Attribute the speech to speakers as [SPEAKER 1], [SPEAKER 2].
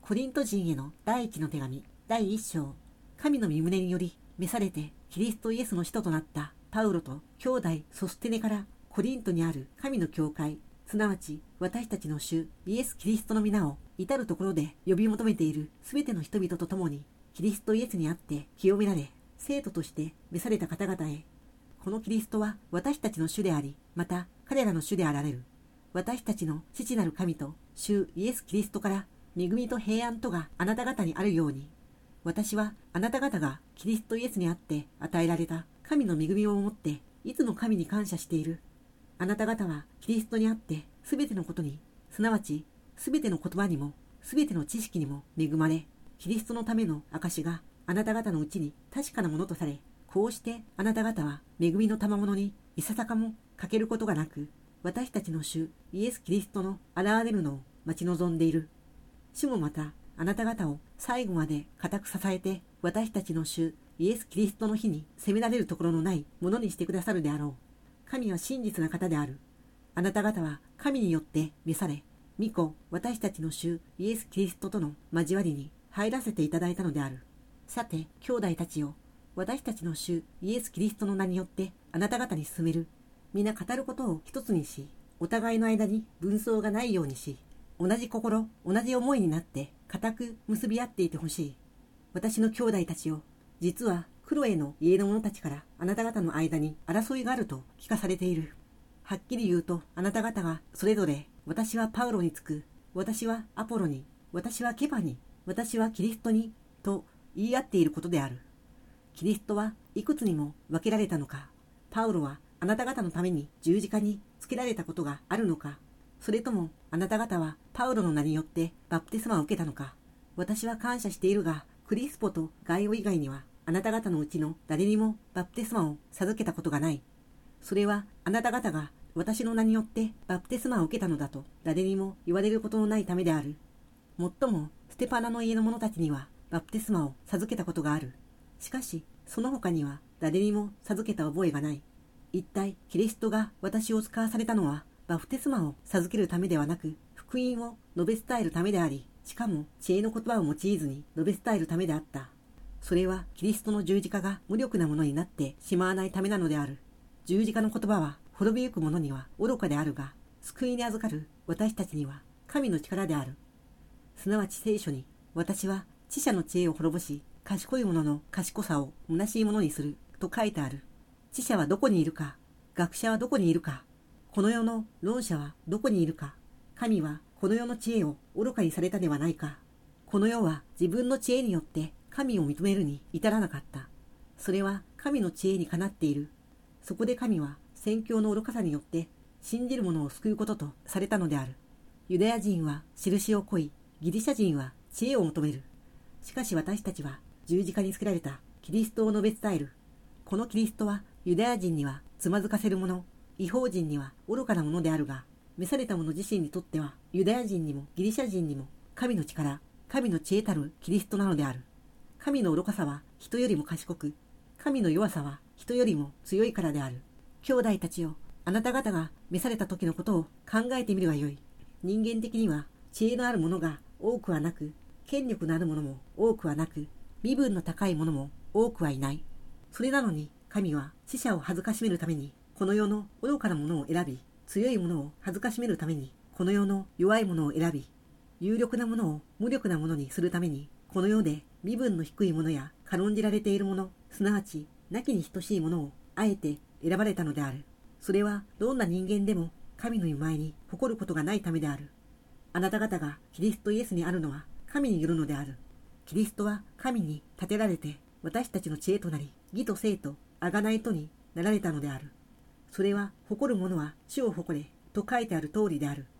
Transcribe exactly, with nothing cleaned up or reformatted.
[SPEAKER 1] コリント人への第一の手紙第一章。神の御胸により召されてキリストイエスの使徒となったパウロと兄弟ソステネからコリントにある神の教会、すなわち私たちの主イエス・キリストの皆を至るところで呼び求めているすべての人々と共にキリストイエスにあって清められ生徒として召された方々へ。このキリストは私たちの主であり、また彼らの主であられる。私たちの父なる神と主イエス・キリストから恵みと平安とがあなた方にあるように。私はあなた方がキリストイエスにあって与えられた神の恵みをもっていつも神に感謝している。あなた方はキリストにあってすべてのことに、すなわちすべての言葉にもすべての知識にも恵まれ、キリストのための証があなた方のうちに確かなものとされ、こうしてあなた方は恵みの賜物にいささかも欠けることがなく、私たちの主イエス・キリストの現れるのを待ち望んでいる。主もまたあなた方を最後まで固く支えて、私たちの主イエス・キリストの日に責められるところのないものにしてくださるであろう。神は真実な方である。あなた方は神によって召され、御子私たちの主イエス・キリストとの交わりに入らせていただいたのである。さて兄弟たちよ、私たちの主イエス・キリストの名によってあなた方に進める。皆語ることを一つにし、お互いの間に分相がないようにし、同じ心同じ思いになって固く結び合っていてほしい。私の兄弟たちよ、実はクロエの家の者たちからあなた方の間に争いがあると聞かされている。はっきり言うと、あなた方がそれぞれ私はパウロにつく、私はアポロに、私はケパに、私はキリストにと言い合っていることである。キリストはいくつにも分けられたのか。パウロはあなた方のために十字架につけられたことがあるのか。それともあなた方はパウロの名によってバプテスマを受けたのか。私は感謝しているが、クリスポとガイオ以外にはあなた方のうちの誰にもバプテスマを授けたことがない。それはあなた方が私の名によってバプテスマを受けたのだと誰にも言われることのないためである。もっともステパナの家の者たちにはバプテスマを授けたことがある。しかしその他には誰にも授けた覚えがない。一体キリストが私を使わされたのはバプテスマを授けるためではなく、福音を述べ伝えるためであり、しかも知恵の言葉を用いずに述べ伝えるためであった。それはキリストの十字架が無力なものになってしまわないためなのである。十字架の言葉は滅びゆく者には愚かであるが、救いに預かる私たちには神の力である。すなわち聖書に、私は知者の知恵を滅ぼし、賢い者の賢さを虚しいものにすると書いてある。知者はどこにいるか、学者はどこにいるか、この世の論者はどこにいるか。神はこの世の知恵を愚かにされたではないか。この世は自分の知恵によって神を認めるに至らなかった。それは神の知恵にかなっている。そこで神は宣教の愚かさによって信じる者を救うこととされたのである。ユダヤ人は印を恋い、ギリシャ人は知恵を求める。しかし私たちは十字架につけられたキリストを述べ伝える。このキリストはユダヤ人にはつまずかせるもの、異邦人には愚かなものであるが、召された者自身にとってはユダヤ人にもギリシャ人にも神の力、神の知恵たるキリストなのである。神の愚かさは人よりも賢く、神の弱さは人よりも強いからである。兄弟たちよ、あなた方が召された時のことを考えてみるがよい。人間的には知恵のある者が多くはなく、権力のある者も多くはなく、身分の高い者も多くはいない。それなのに神は死者を恥ずかしめるためにこの世の愚かな者を選び、強い者を恥ずかしめるためにこの世の弱い者を選び、有力な者を無力な者にするためにこの世で身分の低い者や軽んじられている者、すなわち亡きに等しい者をあえて選ばれたのである。それはどんな人間でも神の御前に誇ることがないためである。あなた方がキリストイエスにあるのは神によるのである。キリストは神に立てられて私たちの知恵となり、義と聖と贖いとになられたのである。それは誇る者は主を誇れと書いてある通りである。